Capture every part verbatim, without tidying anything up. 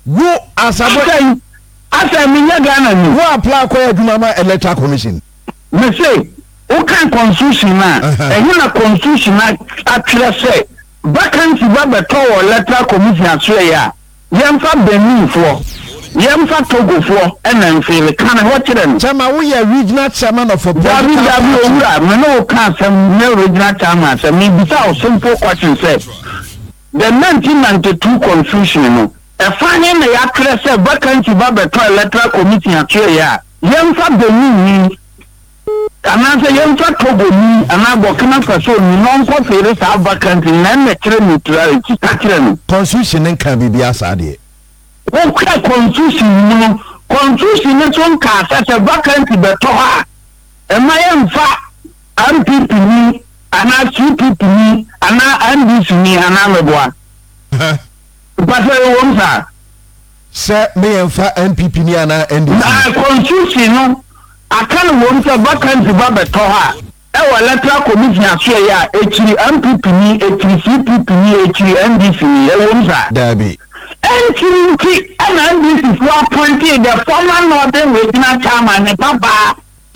wo asabo asa mi nya Ghana ni wo apply kwa adwuma ma electoral commission me say o kan constitution na ehi na constitution na atwere say vacancy ba beto wo electoral commission aso ya yemfa Benin fo yemfa Togo fo ena mfele kan ho kire no chama wo ya regional chairman of a David David Owura me no kan sam me regional chairman say me bisa o simple question say the nineteen ninety-two constitution no e fanye na ya kire say vacancy ba beto electoral commission aso ya yemfa Benin ni anase yemfa Togo ni ana Burkina Faso ni non ko fere sa vacancy na me kire neutrality kire no constitution nka bibia sa de o ka constitution no constitution no ton ka sa vacancy beto ha e ma yemfa M P P ni ana C P P ni ana N D C ni ana meboa pase wo mfa se me yemfa M P P ni ana N D C na constitution no akan wo mfa vacancy ba beto ha e wa electoral commission aso ya echiri M P P ni echiri C P P ni echiri N D C ni e wo mfa dabi echiri and N D C for appointed the former northern regional chairman papa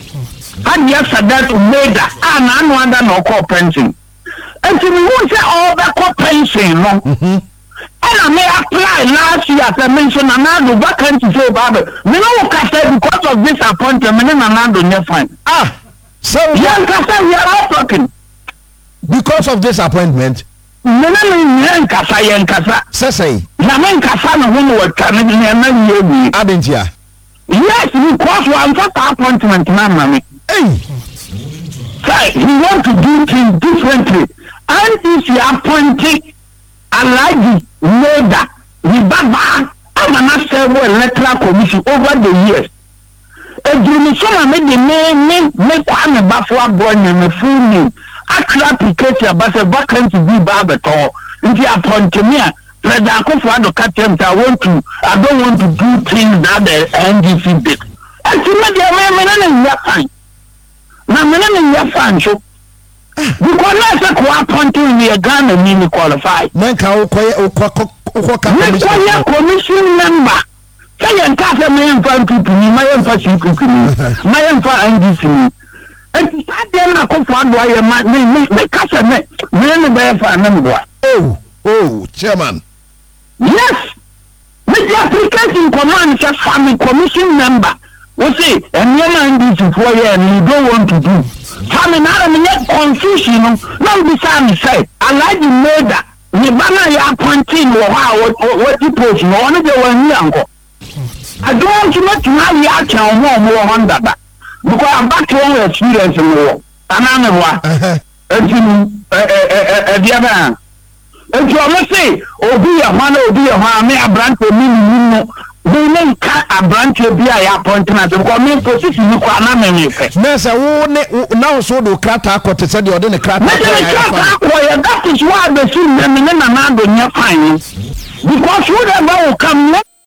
and yes that made an annual no call pension and we won't say all the call pension no and I may apply last year as I mentioned another vacancy say baba me no can say because of this appointment me na another no fine ah so yeah because we are all talking because of this appointment me na me yan kasa yan kasa say say na men kasa no ho wo tane me na ye adentia yes because one for appointment na mama hey say he want to do things differently and if you appointed Alhaji Leda the baba I'm not serve electoral commission over the years edurumi so me de me me me kwa me bafo abo na me full name actual application about a vacancy be baba to if you appoint me President Akufo-Addo Katem I want to I don't want to do things that the N D C did and to me they me na na fine na me na na fine so because na say ko appoint we Ghana ni qualify man ka o koye o ko ka commission member say en ka say me en fan people ni my en fa C P P ni my en fa N D C ni and that dem na Akufo-Addo aye ma me me ka say me me no be fa na me oh oh chairman yes me the application command say family commission member we say and you N D C for here and you don't want to do family na me get confusion no no be say me say Alhaji Leda ni bana ya appointing wo ha what you post no one dey wan here anko I don't want to make you ya can mo mo Honda ba because I'm back to one experience mo ana me wa enti eh eh eh dia ba enti o me say obi ya hwana obi ya hwana me abrante mi ni no we make a branch bi a appointing as because me position ni kwa na me me fe na say wo ne na so do krata akot say de ode ne krata that is why the see me na na do nya fine because whatever will come